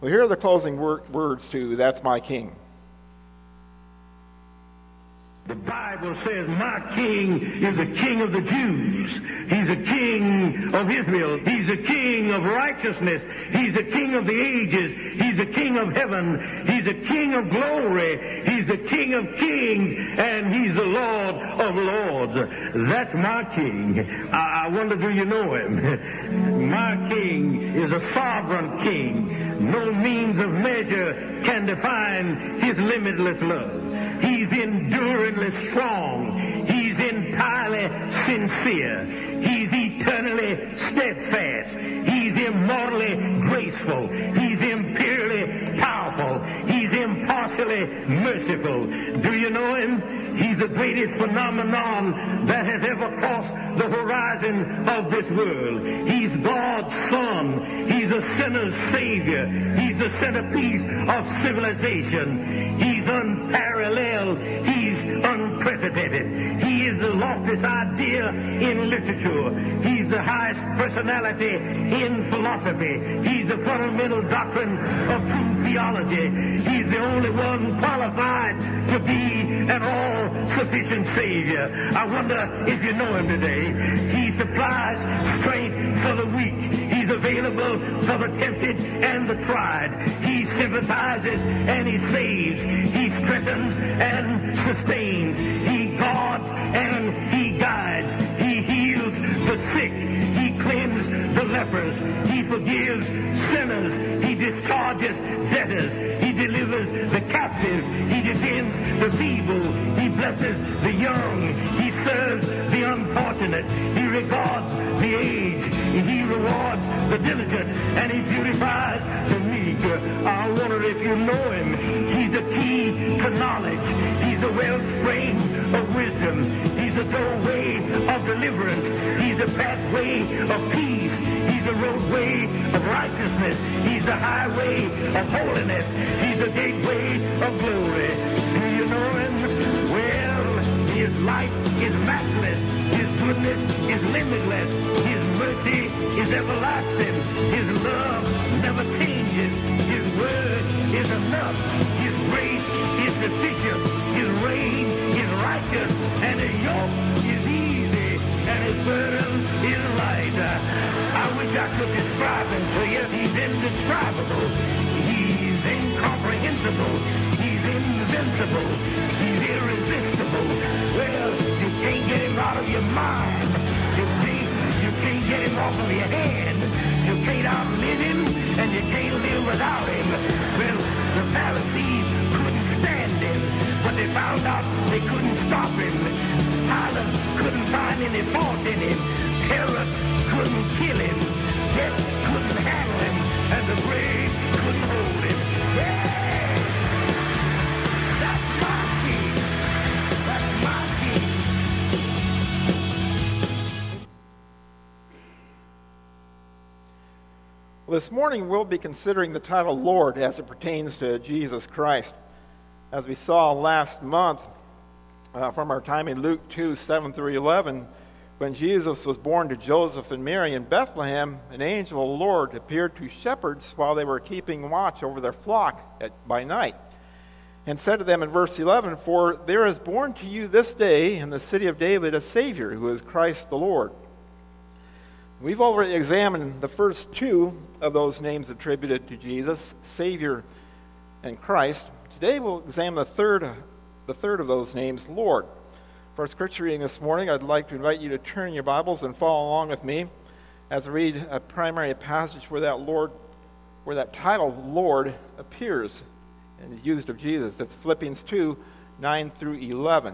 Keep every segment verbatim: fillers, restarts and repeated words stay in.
Well, here are the closing wor- words to That's My King. The Bible says, my king is the king of the Jews. He's a king of Israel. He's a king of righteousness. He's a king of the ages. He's a king of heaven. He's a king of glory. He's the king of kings. And he's the Lord of lords. That's my king. I, I wonder, do you know him? My king is a sovereign king. No means of measure can define his limitless love. He's enduringly strong. He's entirely sincere. He's eternally steadfast. He's immortally graceful. He's imperially powerful. He's impartially merciful. Do you know him? He's the greatest phenomenon that has ever crossed the horizon of this world. He's God's Son. He's a sinner's Savior. He's the centerpiece of civilization. He's unparalleled. He's unprecedented. He is the loftiest idea in literature. He's the highest personality in philosophy. He's the fundamental doctrine of true theology. He's the only one qualified to be an all-sufficient Savior. I wonder if you know him today. He supplies strength for the weak. He's available for the tempted and the tried. He sympathizes and he saves. He strengthens and sustains. He guards and he guides. He heals the sick. He cleanses the lepers. He forgives sinners. He discharges debtors. He delivers the captive. He defends the feeble. He blesses the young. He serves the unfortunate. He regards the aged. He rewards the diligent. And he beautifies the meek. I wonder if you know him. He's the key to knowledge. He's the wellspring of wisdom. He's the doorway of deliverance. He's the pathway of peace. He's the roadway of righteousness. He's the highway of holiness. He's the gateway of glory. Do you know him? Well, his life is matchless. His goodness is limitless. His mercy is everlasting. His love never changes. His word is enough. His grace is sufficient. His reign is righteous. And his yoke is easy. And his burden is light. I wish I could describe him to you. He's indescribable. He's incomprehensible. He's invincible. He's irresistible. Well, you can't get him out of your mind. You can't, you can't get him off of your hand. You can't outlive him, and you can't live without him. Well, the Pharisees couldn't stand him, but they found out they couldn't stop him. Pilate couldn't find any fault in him. Herod couldn't kill him. Death couldn't handle him, and the grave couldn't hold him. Yeah! That's my king. That's my king. Well, this morning we'll be considering the title Lord as it pertains to Jesus Christ. As we saw last month uh, from our time in Luke two, seven through eleven, when Jesus was born to Joseph and Mary in Bethlehem, an angel of the Lord appeared to shepherds while they were keeping watch over their flock at, by night, and said to them in verse eleven, "For there is born to you this day in the city of David a Savior, who is Christ the Lord." We've already examined the first two of those names attributed to Jesus, Savior and Christ. Today we'll examine the third, the third of those names, Lord. For our scripture reading this morning, I'd like to invite you to turn your Bibles and follow along with me as I read a primary passage where that Lord, where that title Lord appears and is used of Jesus. It's Philippians two, nine through eleven.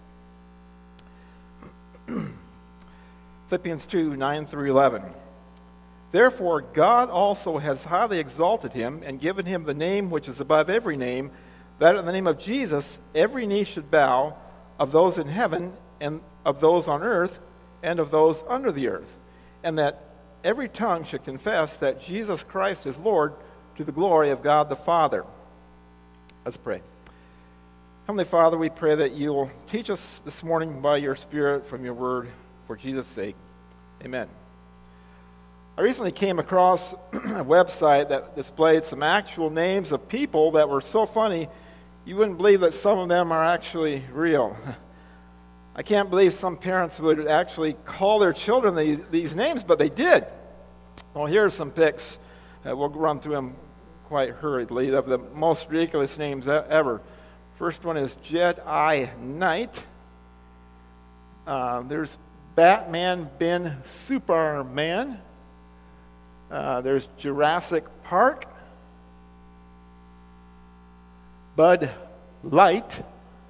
Philippians two, nine through eleven. "Therefore God also has highly exalted him and given him the name which is above every name, that in the name of Jesus every knee should bow, of those in heaven and of those on earth and of those under the earth, and that every tongue should confess that Jesus Christ is Lord, to the glory of God the Father." Let's pray. Heavenly Father, we pray that you will teach us this morning by your Spirit from your word for Jesus' sake. Amen. I recently came across a website that displayed some actual names of people that were so funny you wouldn't believe that some of them are actually real. I can't believe some parents would actually call their children these, these names, but they did. Well, here are some pics. Uh, we'll run through them quite hurriedly of the most ridiculous names ever. First one is Jedi Knight. Uh, there's Batman bin Superman. Uh, there's Jurassic Park. Bud Light.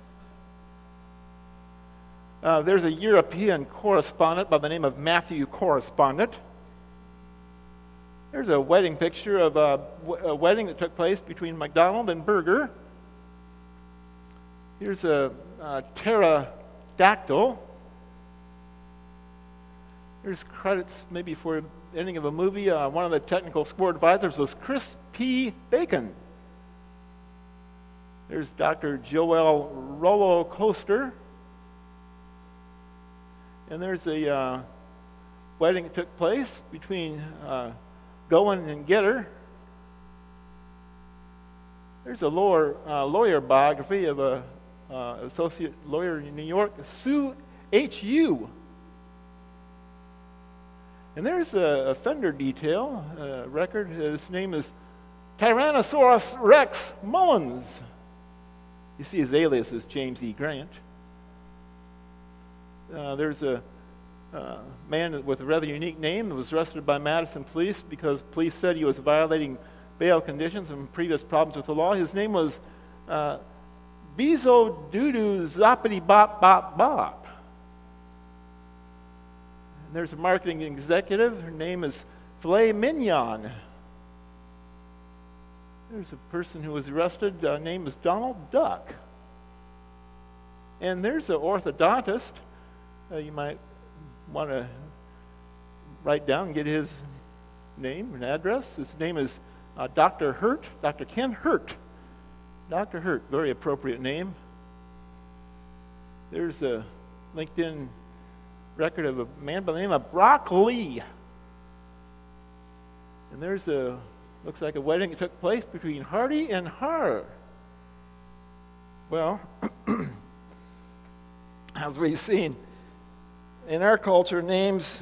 Uh, there's a European correspondent by the name of Matthew Correspondent. There's a wedding picture of a, a wedding that took place between McDonald and Burger. Here's a, a pterodactyl. There's credits maybe for ending of a movie. Uh, one of the technical score advisors was Chris P. Bacon. There's Doctor Joel Rollo Coaster. And there's a uh, wedding that took place between uh, Goen and Getter. There's a lawyer, uh, lawyer biography of a uh, associate lawyer in New York, Sue H U And there's a offender detail uh, record. His name is Tyrannosaurus Rex Mullins. You see his alias is James E. Grant. Uh, there's a uh, man with a rather unique name that was arrested by Madison police because police said he was violating bail conditions and previous problems with the law. His name was uh, Bezo Doodoo Zoppity Bop Bop Bop. And there's a marketing executive. Her name is Filet Mignon. There's a person who was arrested. Uh, name is Donald Duck. And there's an orthodontist. Uh, you might want to write down and get his name and address. His name is uh, Doctor Hurt, Doctor Ken Hurt. Doctor Hurt, very appropriate name. There's a LinkedIn record of a man by the name of Brock Lee. And there's a, looks like a wedding that took place between Hardy and Har. Well, as we've seen, in our culture, names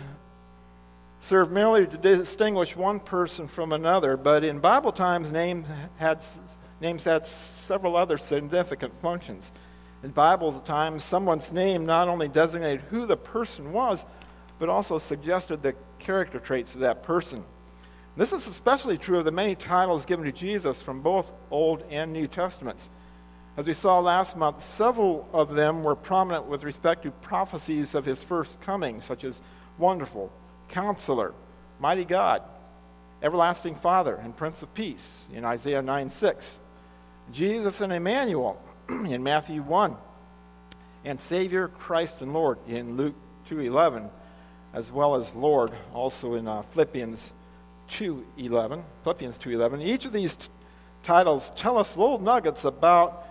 serve merely to distinguish one person from another, but in Bible times, names had, names had several other significant functions. In Bible times, someone's name not only designated who the person was, but also suggested the character traits of that person. This is especially true of the many titles given to Jesus from both Old and New Testaments. As we saw last month, several of them were prominent with respect to prophecies of his first coming, such as Wonderful, Counselor, Mighty God, Everlasting Father, and Prince of Peace in Isaiah nine six. Jesus and Emmanuel in Matthew one, and Savior, Christ, and Lord in Luke two eleven, as well as Lord also in uh, Philippians two eleven. Philippians two eleven. Each of these t- titles tell us little nuggets about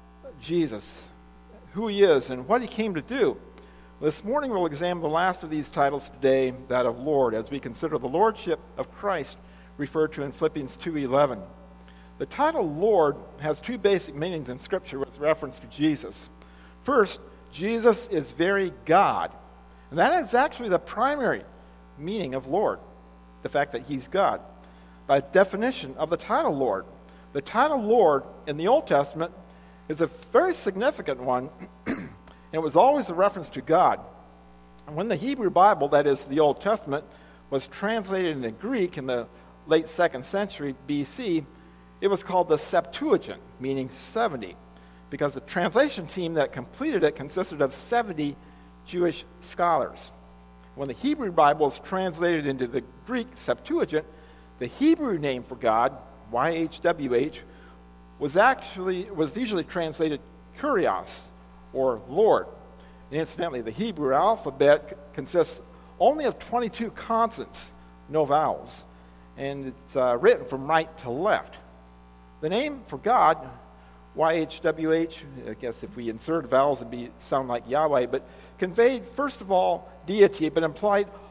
Jesus, who he is, and what he came to do. This morning we'll examine the last of these titles today, that of Lord, as we consider the lordship of Christ referred to in Philippians two eleven. The title Lord has two basic meanings in Scripture with reference to Jesus. First, Jesus is very God, and that is actually the primary meaning of Lord, the fact that he's God. By definition of the title Lord, the title Lord in the Old Testament is a very significant one, and it was always a reference to God. And when the Hebrew Bible, that is the Old Testament, was translated into Greek in the late second century B C, it was called the Septuagint, meaning seventy, because the translation team that completed it consisted of seventy Jewish scholars. When the Hebrew Bible was translated into the Greek Septuagint, the Hebrew name for God, Y H W H, was actually was usually translated Kurios, or Lord. And incidentally, the Hebrew alphabet c- consists only of twenty-two consonants, no vowels, and it's uh, written from right to left. The name for God, Y H W H, I guess if we insert vowels it'd be sound like Yahweh, but conveyed first of all deity, but implied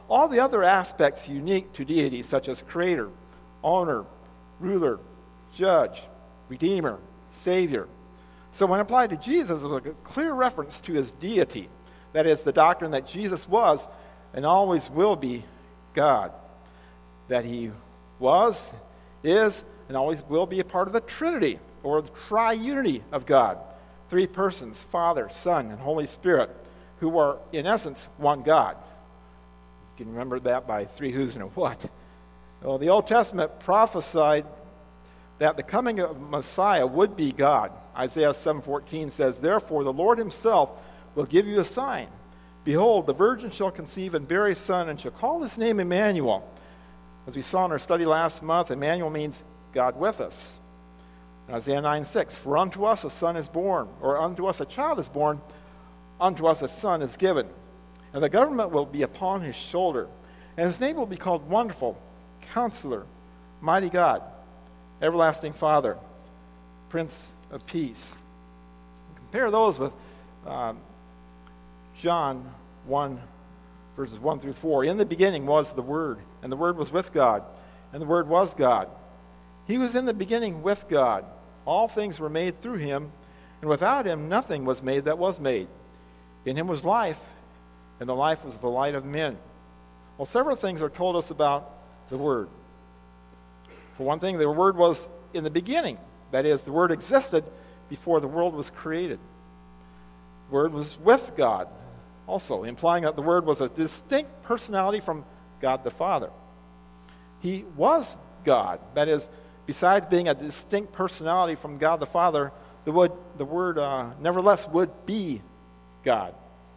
all the other aspects unique to deity, such as creator, owner, ruler, judge, redeemer, savior. So when applied to Jesus, it was a clear reference to his deity. That is, the doctrine that Jesus was and always will be God. That he was, is, and always will be a part of the Trinity, or the triunity of God. Three persons, Father, Son, and Holy Spirit, who are, in essence, one God. You can remember that by three who's and a what. Well, the Old Testament prophesied that the coming of Messiah would be God. Isaiah seven fourteen says, "Therefore the Lord himself will give you a sign. Behold, the virgin shall conceive and bear a son, and shall call his name Emmanuel." As we saw in our study last month, Emmanuel means God with us. In Isaiah nine six, "For unto us a son is born, or unto us a child is born, unto us a son is given. And the government will be upon his shoulder, and his name will be called Wonderful, Counselor, Mighty God, Everlasting Father, Prince of Peace." Compare those with um, John one, verses one through four. "In the beginning was the Word, and the Word was with God, and the Word was God. He was in the beginning with God. All things were made through him, and without him nothing was made that was made. In him was life, and the life was the light of men." Well, several things are told us about the Word. For one thing, the Word was in the beginning. That is, the Word existed before the world was created. The Word was with God also, implying that the Word was a distinct personality from God the Father. He was God. That is, besides being a distinct personality from God the Father, the Word, the word uh, nevertheless would be God.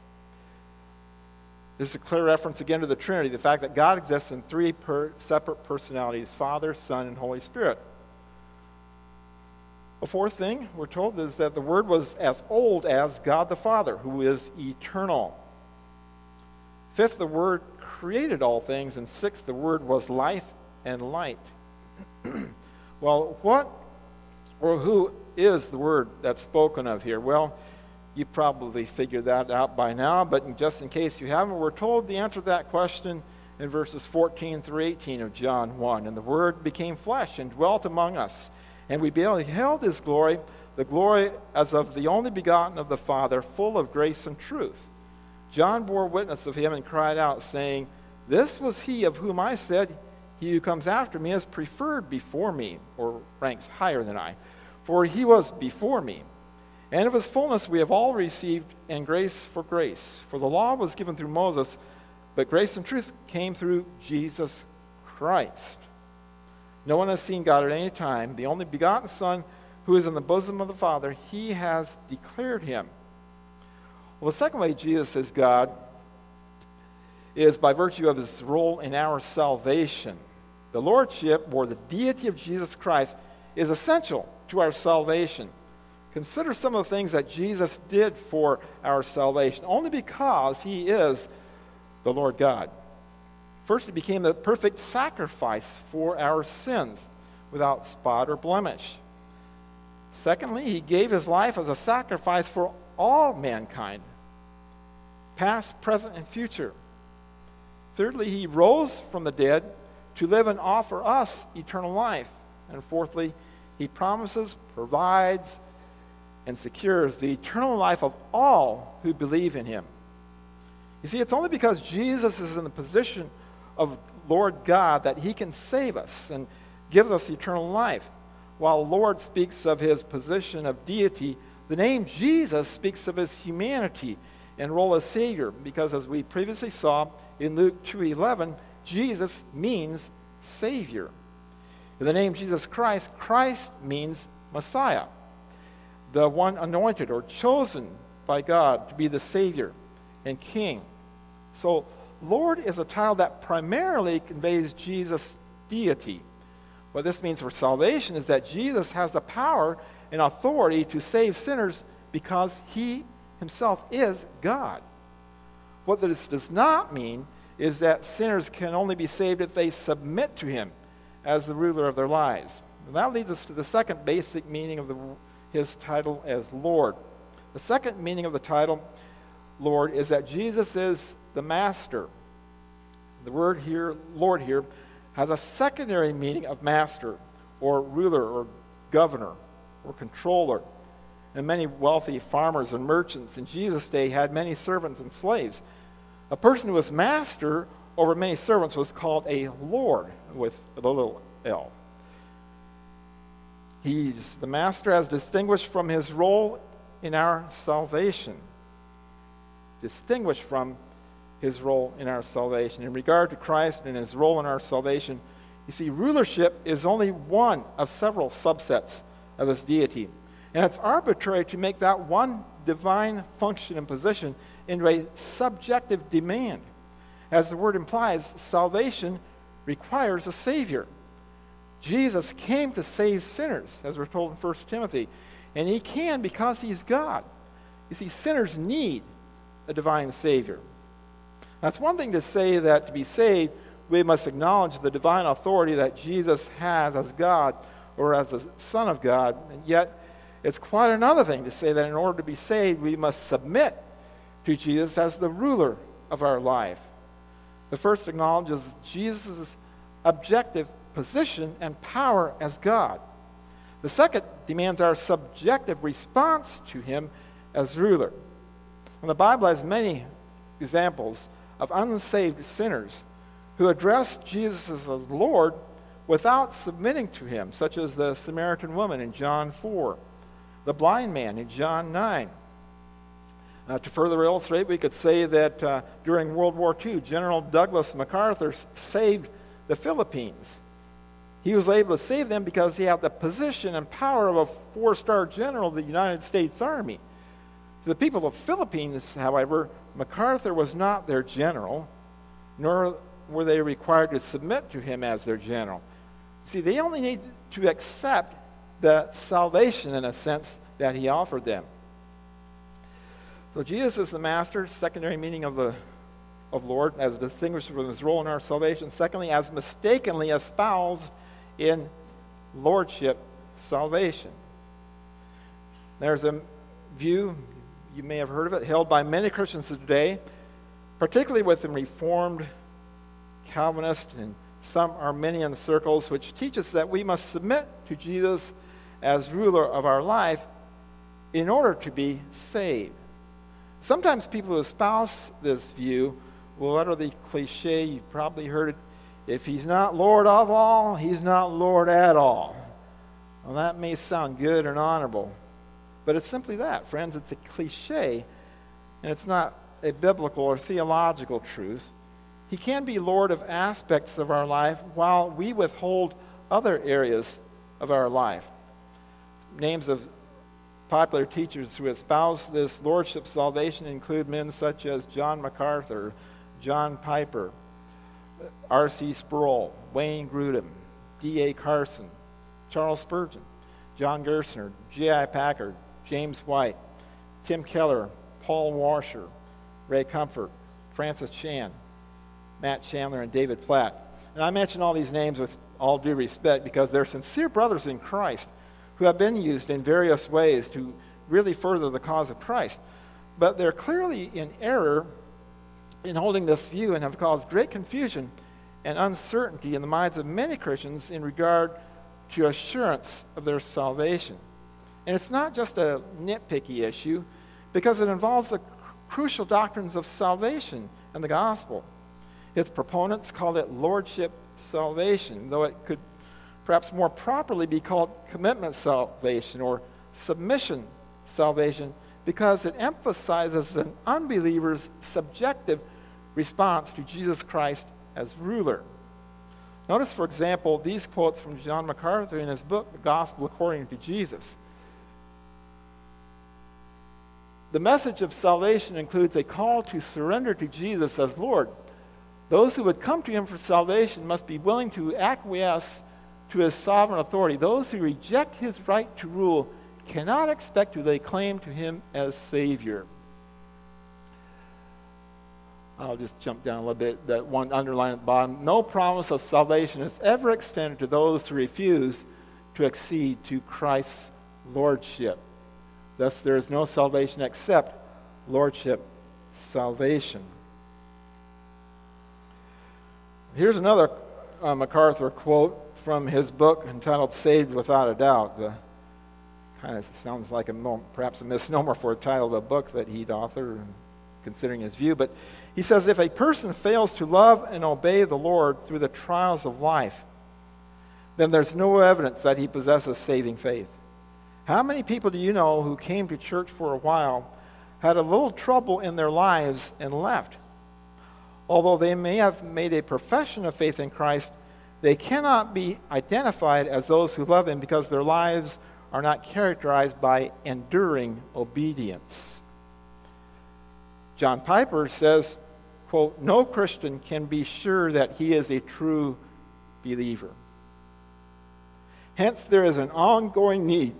There's a clear reference again to the Trinity, the fact that God exists in three per separate personalities, Father, Son, and Holy Spirit. A fourth thing we're told is that the Word was as old as God the Father, who is eternal. Fifth, the Word created all things. And sixth, the Word was life and light. Well, what or who is the Word that's spoken of here? Well, you probably figured that out by now, but just in case you haven't, we're told the answer to that question in verses fourteen through eighteen of John one. "And the Word became flesh and dwelt among us, and we beheld his glory, the glory as of the only begotten of the Father, full of grace and truth. John bore witness of him and cried out, saying, This was he of whom I said, He who comes after me is preferred before me," or ranks higher than I, "for he was before me. And of his fullness we have all received, and grace for grace. For the law was given through Moses, but grace and truth came through Jesus Christ. No one has seen God at any time. The only begotten Son, who is in the bosom of the Father, he has declared him." Well, the second way Jesus is God is by virtue of his role in our salvation. The lordship, or the deity of Jesus Christ, is essential to our salvation. Consider some of the things that Jesus did for our salvation, only because he is the Lord God. First, he became the perfect sacrifice for our sins, without spot or blemish. Secondly, he gave his life as a sacrifice for all mankind, past, present, and future. Thirdly, he rose from the dead to live and offer us eternal life. And fourthly, he promises, provides, and secures the eternal life of all who believe in him. You see, it's only because Jesus is in the position of Lord God that he can save us and gives us eternal life. While the Lord speaks of his position of deity, the name Jesus speaks of his humanity and role as Savior, because as we previously saw in Luke two eleven, Jesus means Savior. In the name Jesus Christ, Christ means Messiah, the one anointed or chosen by God to be the Savior and King. So, Lord is a title that primarily conveys Jesus' deity. What this means for salvation is that Jesus has the power and authority to save sinners because he himself is God. What this does not mean is that sinners can only be saved if they submit to him as the ruler of their lives. And that leads us to the second basic meaning of the, his title as Lord. The second meaning of the title Lord is that Jesus is the master. The word here, Lord here, has a secondary meaning of master or ruler or governor or controller. And many wealthy farmers and merchants in Jesus' day had many servants and slaves. A person who was master over many servants was called a lord with the little L. He's the master as distinguished from his role in our salvation. Distinguished from his role in our salvation. In regard to Christ and his role in our salvation, you see, rulership is only one of several subsets of his deity. And it's arbitrary to make that one divine function and position into a subjective demand. As the word implies, salvation requires a Savior. Jesus came to save sinners, as we're told in First Timothy, and he can because he's God. You see, sinners need a divine Savior. Now, it's one thing to say that to be saved, we must acknowledge the divine authority that Jesus has as God or as the Son of God, and yet it's quite another thing to say that in order to be saved, we must submit to Jesus as the ruler of our life. The first acknowledges Jesus' objective position and power as God. The second demands our subjective response to him as ruler. And the Bible has many examples of unsaved sinners who addressed Jesus as Lord without submitting to him, such as the Samaritan woman in John four, the blind man in John nine. Uh, to further illustrate, we could say that uh, during World War Two, General Douglas MacArthur saved the Philippines. He was able to save them because he had the position and power of a four-star general of the United States Army. To the people of the Philippines, however, MacArthur was not their general, nor were they required to submit to him as their general. See, they only need to accept the salvation, in a sense, that he offered them. So Jesus is the master, secondary meaning of the of Lord, as distinguished from his role in our salvation. Secondly, as mistakenly espoused in lordship salvation. There's a view, you may have heard of it, held by many Christians today, particularly within Reformed, Calvinist, and some Arminian circles, which teaches that we must submit to Jesus as ruler of our life in order to be saved. Sometimes people who espouse this view will utter the cliche, you've probably heard it, if he's not Lord of all, he's not Lord at all. Well, that may sound good and honorable, but it's simply that, friends. It's a cliche, and it's not a biblical or theological truth. He can be Lord of aspects of our life while we withhold other areas of our life. Names of popular teachers who espouse this lordship salvation include men such as John MacArthur, John Piper, R C Sproul, Wayne Grudem, D A Carson, Charles Spurgeon, John Gerstner, J I Packard, James White, Tim Keller, Paul Washer, Ray Comfort, Francis Chan, Matt Chandler, and David Platt. And I mention all these names with all due respect because they're sincere brothers in Christ who have been used in various ways to really further the cause of Christ. But they're clearly in error in holding this view and have caused great confusion and uncertainty in the minds of many Christians in regard to assurance of their salvation. And it's not just a nitpicky issue because it involves the crucial doctrines of salvation and the gospel. Its proponents call it lordship salvation, though it could perhaps more properly be called commitment salvation or submission salvation because it emphasizes an unbeliever's subjective response to Jesus Christ as ruler. Notice, for example, these quotes from John MacArthur in his book, The Gospel According to Jesus. The message of salvation includes a call to surrender to Jesus as Lord. Those who would come to him for salvation must be willing to acquiesce to his sovereign authority. Those who reject his right to rule cannot expect to lay claim to him as Savior. I'll just jump down a little bit. That one underline at the bottom. No promise of salvation is ever extended to those who refuse to accede to Christ's lordship. Thus, there is no salvation except lordship salvation. Here's another uh, MacArthur quote from his book entitled Saved Without a Doubt. Uh, kind of sounds like a perhaps a misnomer for a title of a book that he'd author, considering his view. But he says, if a person fails to love and obey the Lord through the trials of life, then there's no evidence that he possesses saving faith. How many people do you know who came to church for a while, had a little trouble in their lives, and left? Although they may have made a profession of faith in Christ, they cannot be identified as those who love him because their lives are not characterized by enduring obedience. John Piper says, quote, no Christian can be sure that he is a true believer. Hence, there is an ongoing need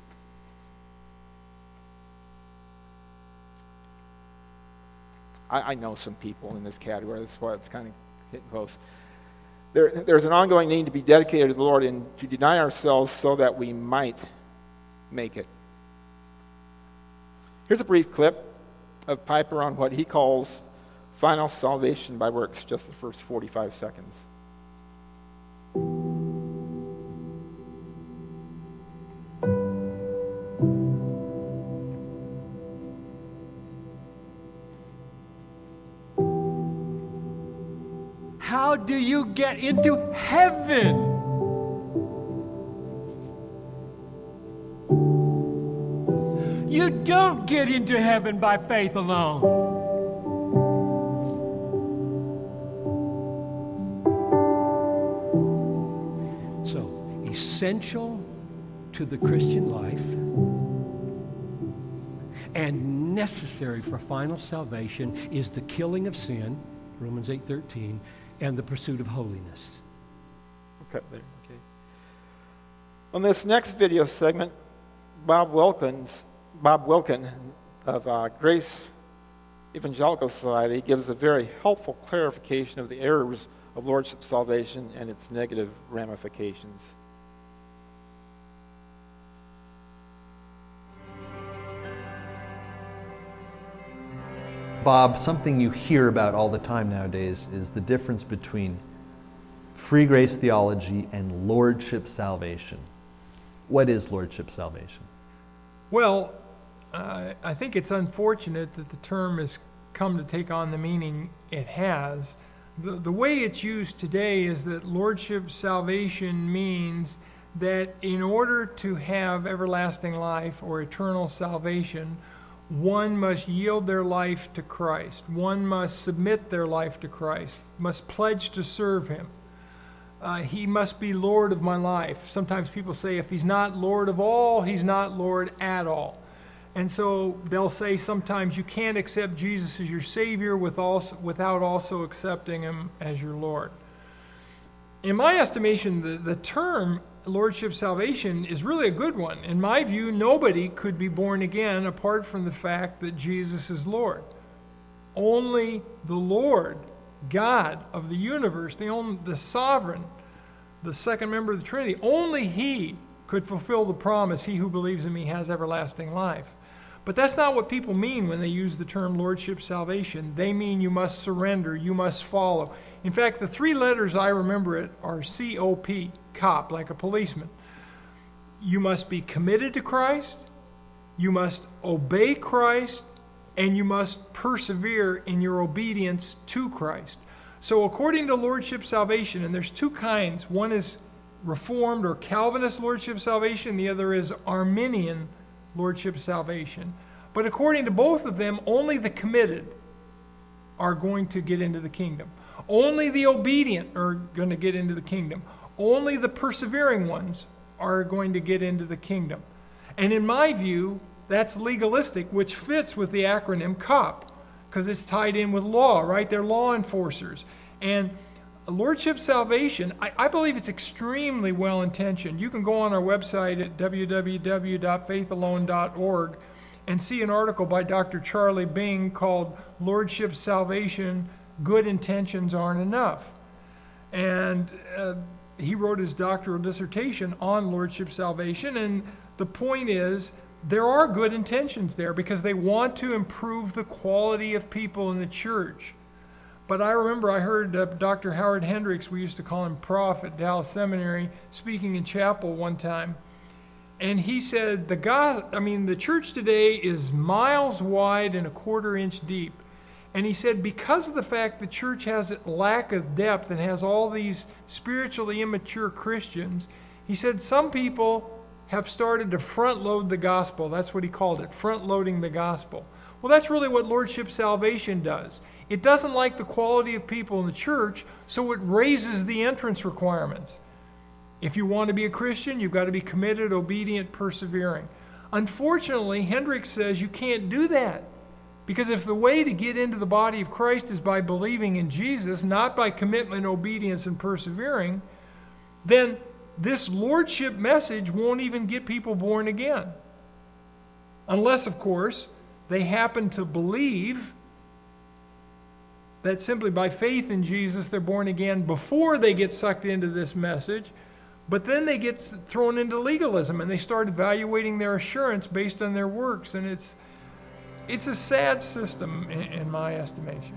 I, I know some people in this category. That's why it's kind of hitting close. There, there's an ongoing need to be dedicated to the Lord and to deny ourselves so that we might make it. Here's a brief clip of Piper on what he calls final salvation by works, just the first forty-five seconds. How do you get into heaven? You don't get into heaven by faith alone. So, essential to the Christian life and necessary for final salvation is the killing of sin, Romans eight thirteen, and the pursuit of holiness. Okay, there, okay. On this next video segment, Bob Wilkins, Bob Wilkin of uh, Grace Evangelical Society gives a very helpful clarification of the errors of Lordship salvation and its negative ramifications. Bob, something you hear about all the time nowadays is the difference between free grace theology and Lordship salvation. What is Lordship salvation? Well, uh, I think it's unfortunate that the term has come to take on the meaning it has. The, the way it's used today is that Lordship salvation means that in order to have everlasting life or eternal salvation, one must yield their life to Christ. One must submit their life to Christ, must pledge to serve him. Uh, he must be Lord of my life. Sometimes people say if he's not Lord of all, he's not Lord at all. And so they'll say sometimes you can't accept Jesus as your Savior with also, without also accepting him as your Lord. In my estimation, the, the term Lordship salvation is really a good one. In my view, nobody could be born again apart from the fact that Jesus is Lord. Only the Lord, God of the universe, the, only, the sovereign, the second member of the Trinity, only he could fulfill the promise, he who believes in me has everlasting life. But that's not what people mean when they use the term Lordship salvation. They mean you must surrender, you must follow. In fact, the three letters I remember it are C O P, cop, like a policeman. You must be committed to Christ, you must obey Christ, and you must persevere in your obedience to Christ. So according to Lordship salvation, and there's two kinds. One is Reformed or Calvinist Lordship salvation, the other is Arminian Lordship salvation. But according to both of them, only the committed are going to get into the kingdom. Only the obedient are going to get into the kingdom. Only the persevering ones are going to get into the kingdom. And in my view, that's legalistic, which fits with the acronym COP, because it's tied in with law, right? They're law enforcers. And Lordship salvation, I, I believe it's extremely well-intentioned. You can go on our website at w w w dot faith alone dot org and see an article by Doctor Charlie Bing called Lordship Salvation, Good Intentions Aren't Enough. And uh, he wrote his doctoral dissertation on Lordship salvation, and the point is there are good intentions there because they want to improve the quality of people in the church. But I remember I heard uh, Doctor Howard Hendricks, we used to call him Prof at Dallas Seminary, speaking in chapel one time. And he said, the God, I mean, the church today is miles wide and a quarter inch deep. And he said, because of the fact the church has a lack of depth and has all these spiritually immature Christians, he said some people have started to front load the gospel. That's what he called it, front loading the gospel. Well, that's really what Lordship Salvation does. It doesn't like the quality of people in the church, so it raises the entrance requirements. If you want to be a Christian, you've got to be committed, obedient, persevering. Unfortunately, Hendricks says you can't do that. Because if the way to get into the body of Christ is by believing in Jesus, not by commitment, obedience, and persevering, then this Lordship message won't even get people born again. Unless, of course, they happen to believe that simply by faith in Jesus they're born again before they get sucked into this message, but then they get thrown into legalism and they start evaluating their assurance based on their works, and it's it's a sad system in, in my estimation.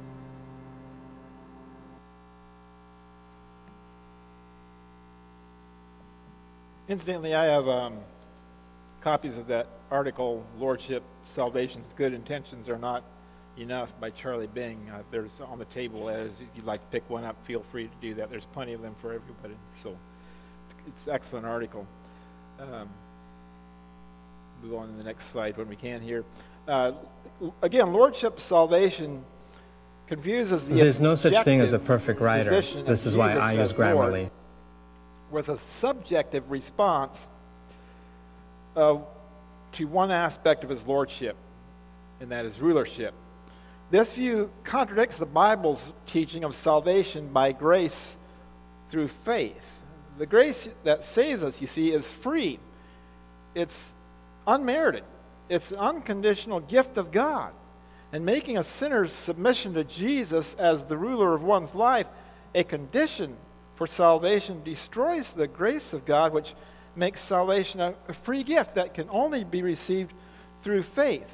Incidentally, I have um, copies of that article, Lordship, Salvation's Good Intentions Are Not Enough, by Charlie Bing. Uh, there's on the table, as if you'd like to pick one up, feel free to do that. There's plenty of them for everybody. So it's an excellent article. Um, move on to the next slide when we can here. Uh, again, Lordship Salvation confuses the There's no such thing as a perfect writer. This is why I use Grammarly. With a subjective response uh, to one aspect of his lordship, and that is rulership. This view contradicts the Bible's teaching of salvation by grace through faith. The grace that saves us, you see, is free. It's unmerited. It's an unconditional gift of God. And making a sinner's submission to Jesus as the ruler of one's life a condition for salvation destroys the grace of God, which makes salvation a, a free gift that can only be received through faith.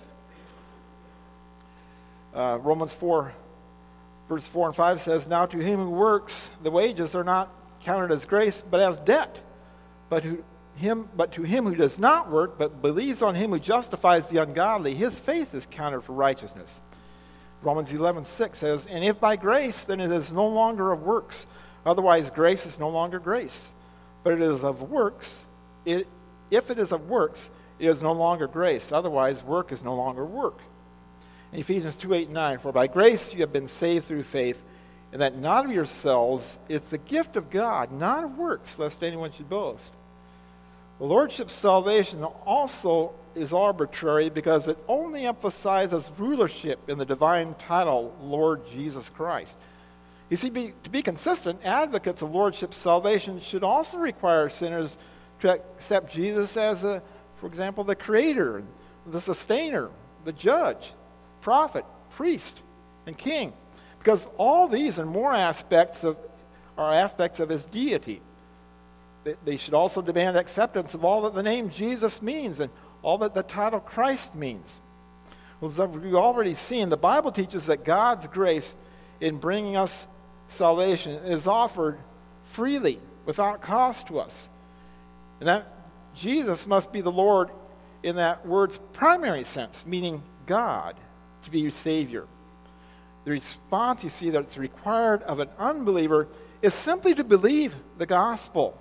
Uh, Romans four, verse four and five says, "Now to him who works, the wages are not counted as grace, but as debt. But who him, but to him who does not work, but believes on him who justifies the ungodly, his faith is counted for righteousness." Romans eleven six says, "And if by grace, then it is no longer of works. Otherwise, grace is no longer grace. But it is of works. It, if it is of works, it is no longer grace. Otherwise, work is no longer work." In Ephesians two eight and nine, "For by grace you have been saved through faith, and that not of yourselves, it's the gift of God, not of works, lest anyone should boast." The Lordship salvation also is arbitrary because it only emphasizes rulership in the divine title, Lord Jesus Christ. You see, be, to be consistent, advocates of Lordship salvation should also require sinners to accept Jesus as, a, for example, the Creator, the Sustainer, the Judge, Prophet, Priest, and King, because all these and more aspects of are aspects of His deity. They, they should also demand acceptance of all that the name Jesus means and all that the title Christ means. Well, as we've already seen, the Bible teaches that God's grace in bringing us salvation is offered freely, without cost to us. And that Jesus must be the Lord in that word's primary sense, meaning God, to be your Savior. The response, you see, that's required of an unbeliever is simply to believe the gospel,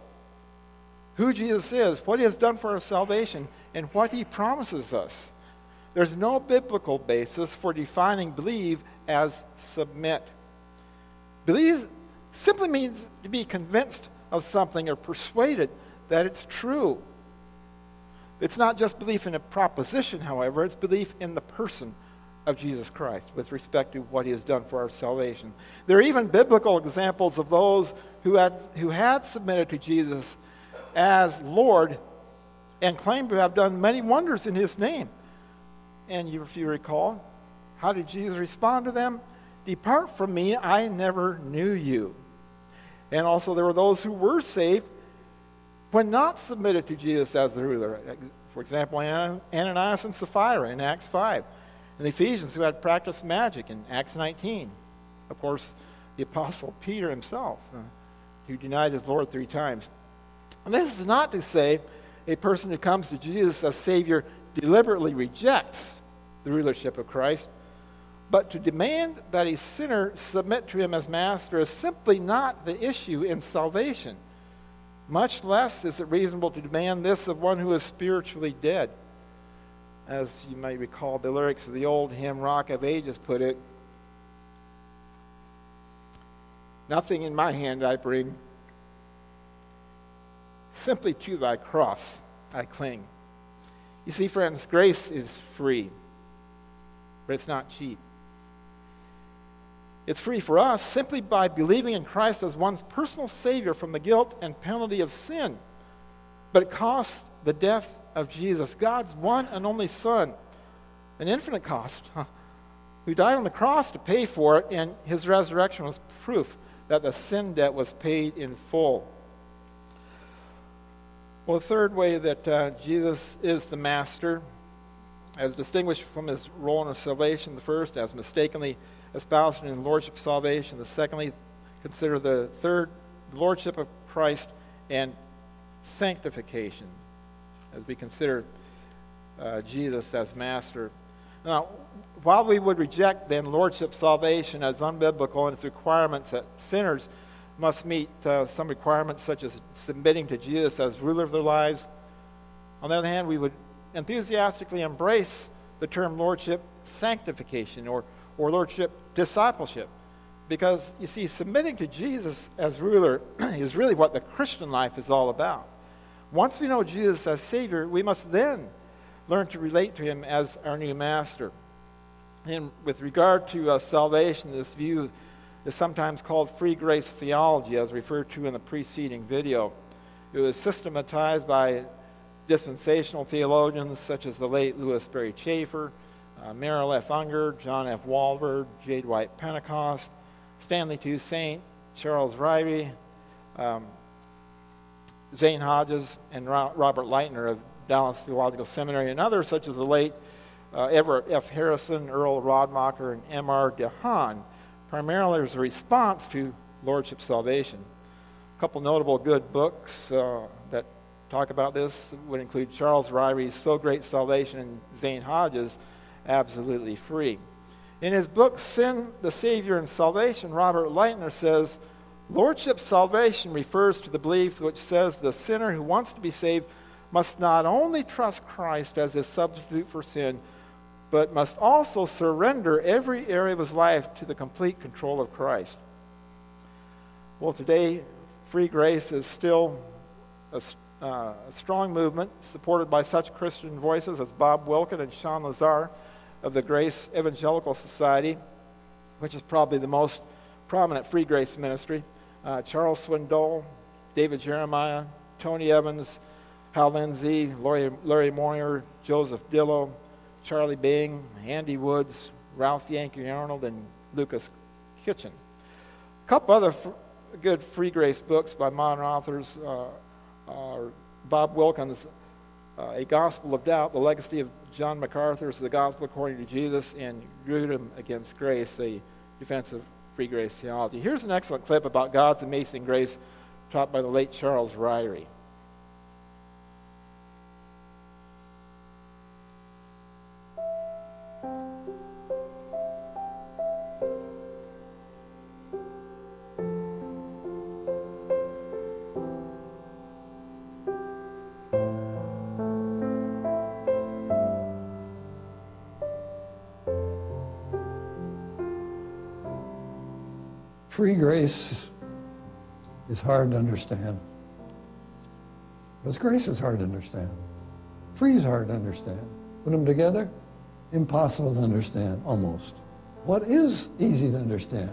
who Jesus is, what He has done for our salvation, and what He promises us. There's no biblical basis for defining believe as submit. Believe simply means to be convinced of something or persuaded that it's true. It's not just belief in a proposition, however, it's belief in the person of Jesus Christ with respect to what He has done for our salvation. There are even biblical examples of those who had, who had submitted to Jesus as Lord and claimed to have done many wonders in His name. And you, if you recall, how did Jesus respond to them? "Depart from me, I never knew you." And also there were those who were saved when not submitted to Jesus as the ruler. For example, Ananias and Sapphira in Acts five. And the Ephesians who had practiced magic in Acts nineteen. Of course, the Apostle Peter himself, uh, who denied his Lord three times. And this is not to say a person who comes to Jesus as Savior deliberately rejects the rulership of Christ, but to demand that a sinner submit to him as master is simply not the issue in salvation. Much less is it reasonable to demand this of one who is spiritually dead. As you may recall, the lyrics of the old hymn, Rock of Ages, put it, "Nothing in my hand I bring, simply to thy cross I cling." You see, friends, grace is free, but it's not cheap. It's free for us simply by believing in Christ as one's personal Savior from the guilt and penalty of sin. But it costs the death of Jesus, God's one and only Son, an infinite cost, huh, who died on the cross to pay for it, and his resurrection was proof that the sin debt was paid in full. Well, the third way that uh, Jesus is the master, as distinguished from his role in our salvation, the first, as mistakenly espoused in lordship salvation, the secondly, consider the third, the lordship of Christ and sanctification, as we consider uh, Jesus as master. Now, while we would reject then lordship salvation as unbiblical and its requirements that sinners must meet uh, some requirements such as submitting to Jesus as ruler of their lives, on the other hand, we would enthusiastically embrace the term lordship sanctification or, or lordship discipleship. Because, you see, submitting to Jesus as ruler is really what the Christian life is all about. Once we know Jesus as Savior, we must then learn to relate to him as our new master. And with regard to uh, salvation, this view is sometimes called free grace theology, as referred to in the preceding video. It was systematized by dispensational theologians such as the late Louis Berry Chafer, uh, Merrill F. Unger, John F. Walvoord, J. Dwight Pentecost, Stanley Toussaint, Charles Ryrie, um, Zane Hodges, and Ro- Robert Leitner of Dallas Theological Seminary, and others such as the late uh, Everett F. Harrison, Earl Rodmacher, and M R DeHaan, primarily as a response to lordship salvation. A couple notable good books uh, that talk about this would include Charles Ryrie's So Great Salvation and Zane Hodges' Absolutely Free. In his book, Sin, the Savior, and Salvation, Robert Leitner says, lordship salvation refers to the belief which says the sinner who wants to be saved must not only trust Christ as his substitute for sin, but must also surrender every area of his life to the complete control of Christ. Well, today, free grace is still a, uh, a strong movement supported by such Christian voices as Bob Wilkin and Sean Lazar of the Grace Evangelical Society, which is probably the most prominent free grace ministry, uh, Charles Swindoll, David Jeremiah, Tony Evans, Hal Lindsey, Larry, Larry Moyer, Joseph Dillow, Charlie Bing, Andy Woods, Ralph Yankee Arnold, and Lucas Kitchen. A couple other f- good free grace books by modern authors uh, are Bob Wilkins' uh, A Gospel of Doubt, The Legacy of John MacArthur's The Gospel According to Jesus, and Grudem Against Grace, a defense of free grace theology. Here's an excellent clip about God's amazing grace taught by the late Charles Ryrie. Free grace is hard to understand. Because grace is hard to understand. Free is hard to understand. Put them together, impossible to understand, almost. What is easy to understand?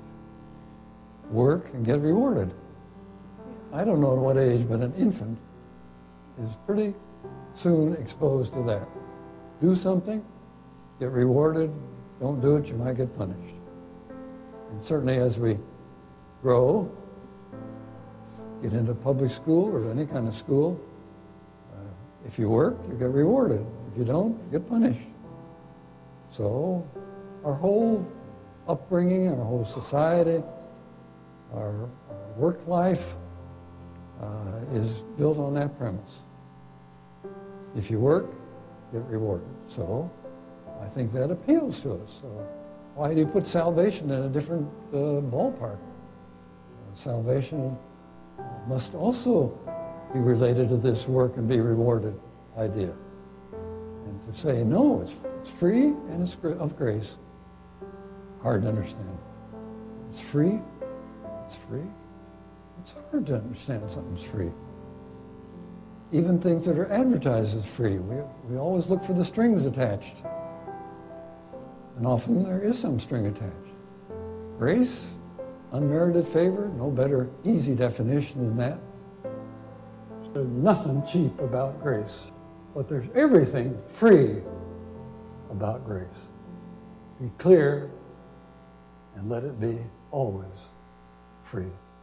Work and get rewarded. I don't know at what age, but an infant is pretty soon exposed to that. Do something, get rewarded. Don't do it, you might get punished. And certainly as we grow, get into public school or any kind of school, uh, if you work, you get rewarded. If you don't, you get punished. So our whole upbringing, our whole society, our, our work life uh, is built on that premise. If you work, get rewarded. So I think that appeals to us. So why do you put salvation in a different uh, ballpark? Uh, salvation must also be related to this work and be rewarded idea. And to say, no, it's, it's free and it's of grace, hard to understand. It's free, it's free. It's hard to understand something's free. Even things that are advertised as free, we, we always look for the strings attached. And often there is some string attached. Grace, unmerited favor, no better easy definition than that. There's nothing cheap about grace, but there's everything free about grace. Be clear and let it be always free.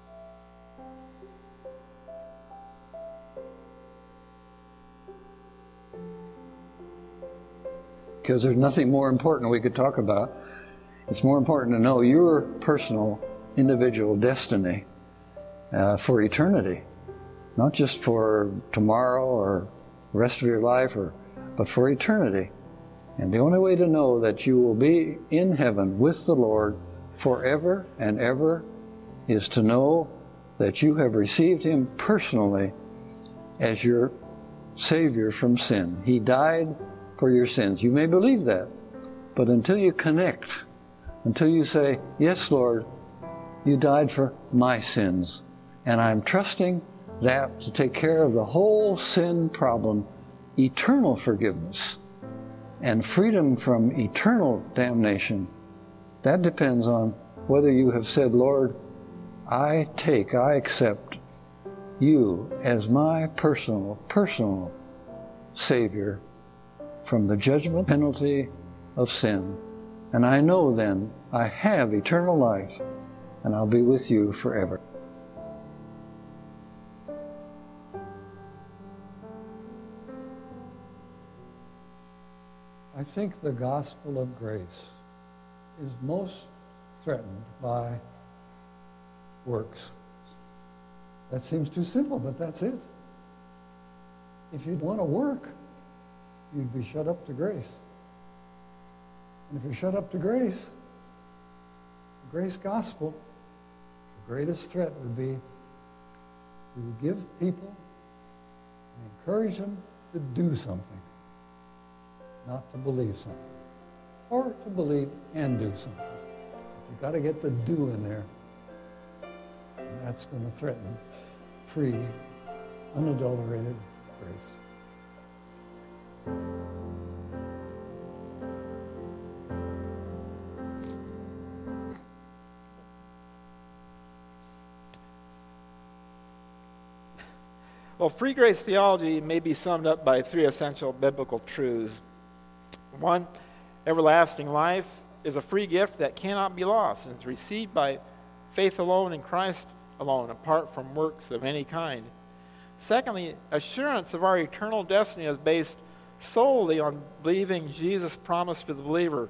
Because there's nothing more important we could talk about. It's more important to know your personal, individual destiny uh, for eternity, not just for tomorrow or the rest of your life, or, but for eternity. And the only way to know that you will be in heaven with the Lord forever and ever is to know that you have received Him personally as your Savior from sin. He died for your sins. You may believe that, but until you connect, until you say, yes, Lord, you died for my sins, and I'm trusting that to take care of the whole sin problem, eternal forgiveness and freedom from eternal damnation, that depends on whether you have said, Lord, I take, I accept you as my personal, personal Savior from the judgment penalty of sin. And I know then I have eternal life, and I'll be with you forever. I think the gospel of grace is most threatened by works. That seems too simple, but that's it. If you'd want to work, you'd be shut up to grace. And if you're shut up to grace, the grace gospel, the greatest threat would be to give people and encourage them to do something, not to believe something, or to believe and do something. You've got to get the do in there, and that's going to threaten free, unadulterated grace. Well, free grace theology may be summed up by three essential biblical truths. One, everlasting life is a free gift that cannot be lost and is received by faith alone in Christ alone, apart from works of any kind. Secondly, assurance of our eternal destiny is based solely on believing Jesus' promise to the believer.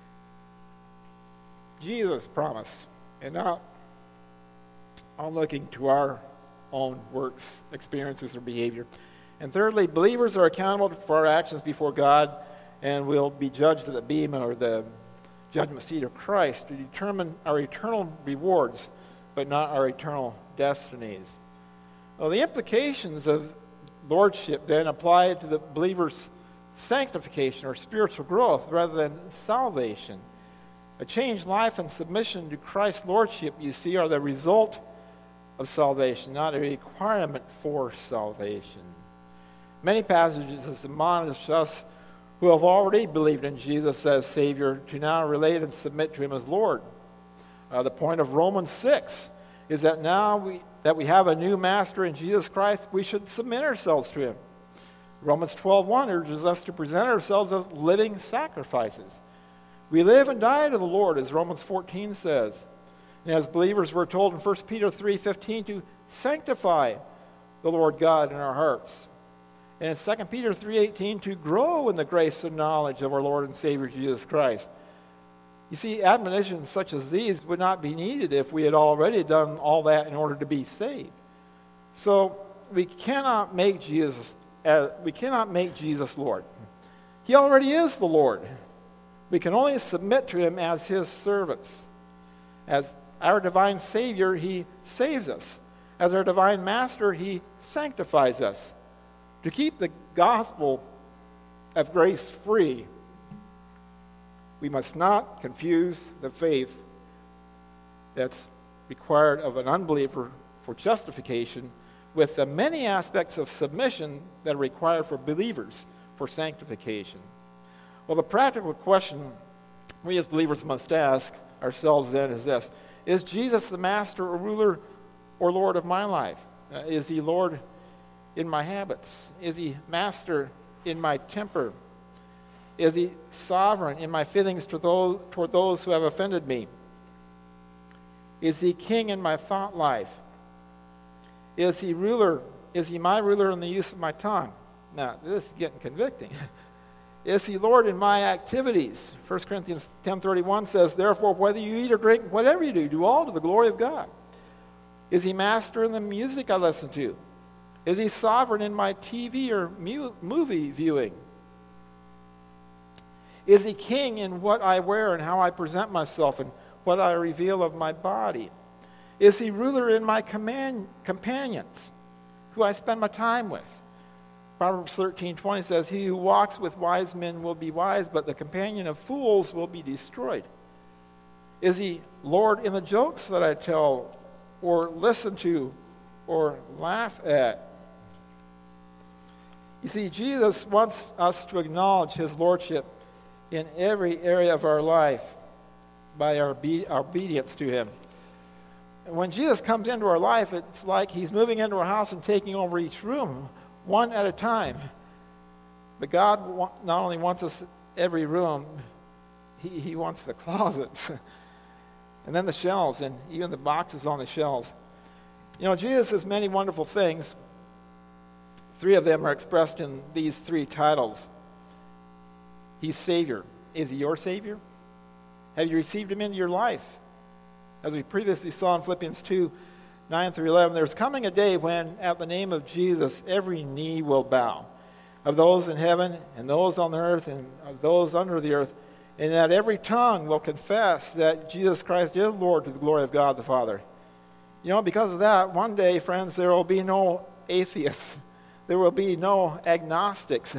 Jesus' promise, and not on looking to our own works, experiences, or behavior. And thirdly, believers are accountable for our actions before God and will be judged at the bema or the judgment seat of Christ to determine our eternal rewards, but not our eternal destinies. Well, the implications of lordship then apply to the believer's sanctification or spiritual growth rather than salvation. A changed life and submission to Christ's lordship, you see, are the result of salvation, not a requirement for salvation. Many passages admonish us who have already believed in Jesus as Savior to now relate and submit to Him as Lord. Uh, the point of Romans six is that now we, that we have a new master in Jesus Christ, we should submit ourselves to Him. Romans twelve one urges us to present ourselves as living sacrifices. We live and die to the Lord, as Romans fourteen says. And as believers, we're told in First Peter three fifteen to sanctify the Lord God in our hearts. And in Second Peter three eighteen to grow in the grace and knowledge of our Lord and Savior Jesus Christ. You see, admonitions such as these would not be needed if we had already done all that in order to be saved. So we cannot make Jesus uh, we cannot make Jesus Lord. He already is the Lord. We can only submit to him as his servants. As our divine Savior, he saves us. As our divine Master, he sanctifies us. To keep the gospel of grace free, we must not confuse the faith that's required of an unbeliever for justification with the many aspects of submission that are required for believers for sanctification. Well, the practical question we as believers must ask ourselves then is this: is Jesus the master or ruler or Lord of my life? Uh, is he Lord in my habits? Is he master in my temper? Is he sovereign in my feelings to those, toward those who have offended me? Is he king in my thought life? Is he ruler? Is he my ruler in the use of my tongue? Now, this is getting convicting. Is he Lord in my activities? First Corinthians ten thirty-one says, therefore, whether you eat or drink, whatever you do, do all to the glory of God. Is he master in the music I listen to? Is he sovereign in my T V or mu- movie viewing? Is he king in what I wear and how I present myself and what I reveal of my body? Is he ruler in my command, companions, who I spend my time with? Proverbs thirteen twenty says, he who walks with wise men will be wise, but the companion of fools will be destroyed. Is he Lord in the jokes that I tell or listen to or laugh at? You see, Jesus wants us to acknowledge his lordship in every area of our life by our, obe- our obedience to him. And when Jesus comes into our life, it's like he's moving into our house and taking over each room, one at a time. But God wa- not only wants us every room, he, he wants the closets, and then the shelves, and even the boxes on the shelves. You know, Jesus has many wonderful things. Three of them are expressed in these three titles. He's Savior. Is he your Savior? Have you received him into your life? As we previously saw in Philippians two, nine through eleven, there's coming a day when, at the name of Jesus, every knee will bow, of those in heaven and those on the earth and of those under the earth, and that every tongue will confess that Jesus Christ is Lord to the glory of God the Father. You know, because of that, one day, friends, there will be no atheists. There will be no agnostics.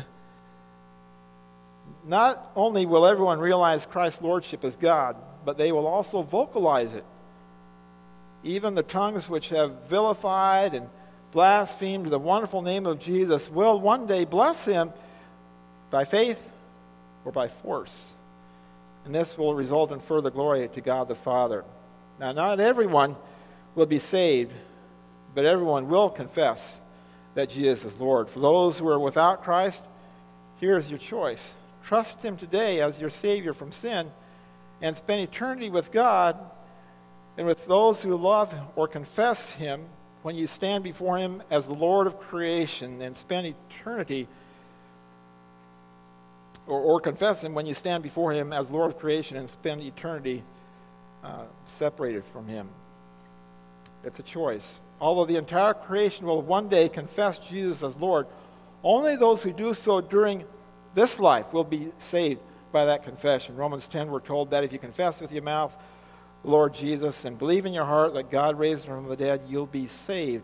Not only will everyone realize Christ's lordship as God, but they will also vocalize it. Even the tongues which have vilified and blasphemed the wonderful name of Jesus will one day bless him by faith or by force. And this will result in further glory to God the Father. Now, not everyone will be saved, but everyone will confess that Jesus is Lord. For those who are without Christ, here's your choice. Trust him today as your Savior from sin and spend eternity with God and with those who love or confess him when you stand before him as the Lord of creation, and spend eternity or, or confess him when you stand before him as Lord of creation and spend eternity uh, separated from him. It's a choice. Although the entire creation will one day confess Jesus as Lord, only those who do so during this life will be saved by that confession. Romans ten, we're told that if you confess with your mouth the Lord Jesus and believe in your heart that God raised him from the dead, you'll be saved.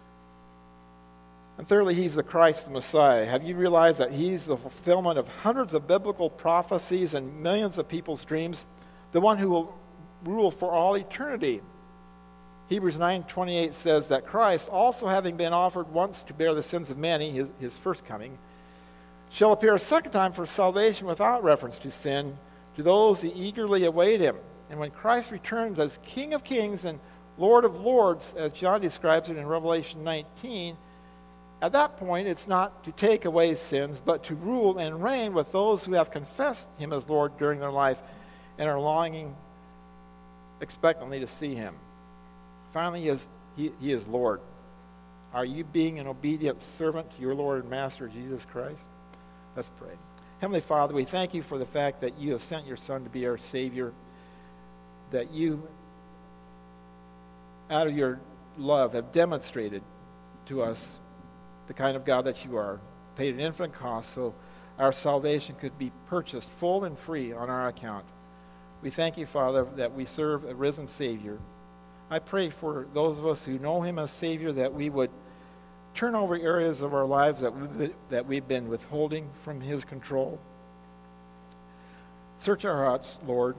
And thirdly, he's the Christ, the Messiah. Have you realized that he's the fulfillment of hundreds of biblical prophecies and millions of people's dreams? The one who will rule for all eternity. Hebrews nine twenty-eight says that Christ, also having been offered once to bear the sins of many, his, his first coming, shall appear a second time for salvation without reference to sin to those who eagerly await him. And when Christ returns as King of Kings and Lord of Lords, as John describes it in Revelation nineteen, at that point it's not to take away sins, but to rule and reign with those who have confessed him as Lord during their life and are longing expectantly to see him. Finally, he is, he, he is Lord. Are you being an obedient servant to your Lord and Master, Jesus Christ? Let's pray. Heavenly Father, we thank you for the fact that you have sent your Son to be our Savior. that you, out of your love, have demonstrated to us the kind of God that you are, paid an infinite cost so our salvation could be purchased full and free on our account. We thank you, Father, that we serve a risen Savior. I pray for those of us who know him as Savior that we would turn over areas of our lives that we've, that we've been withholding from his control. Search our hearts, Lord.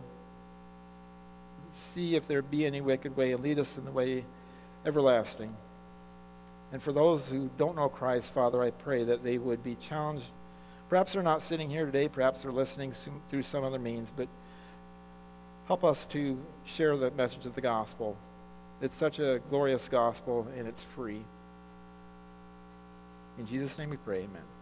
See if there be any wicked way and lead us in the way everlasting. And for those who don't know Christ, Father, I pray that they would be challenged. Perhaps they're not sitting here today, perhaps they're listening through some other means, but help us to share the message of the gospel. It's such a glorious gospel, and it's free. In Jesus' name we pray, amen.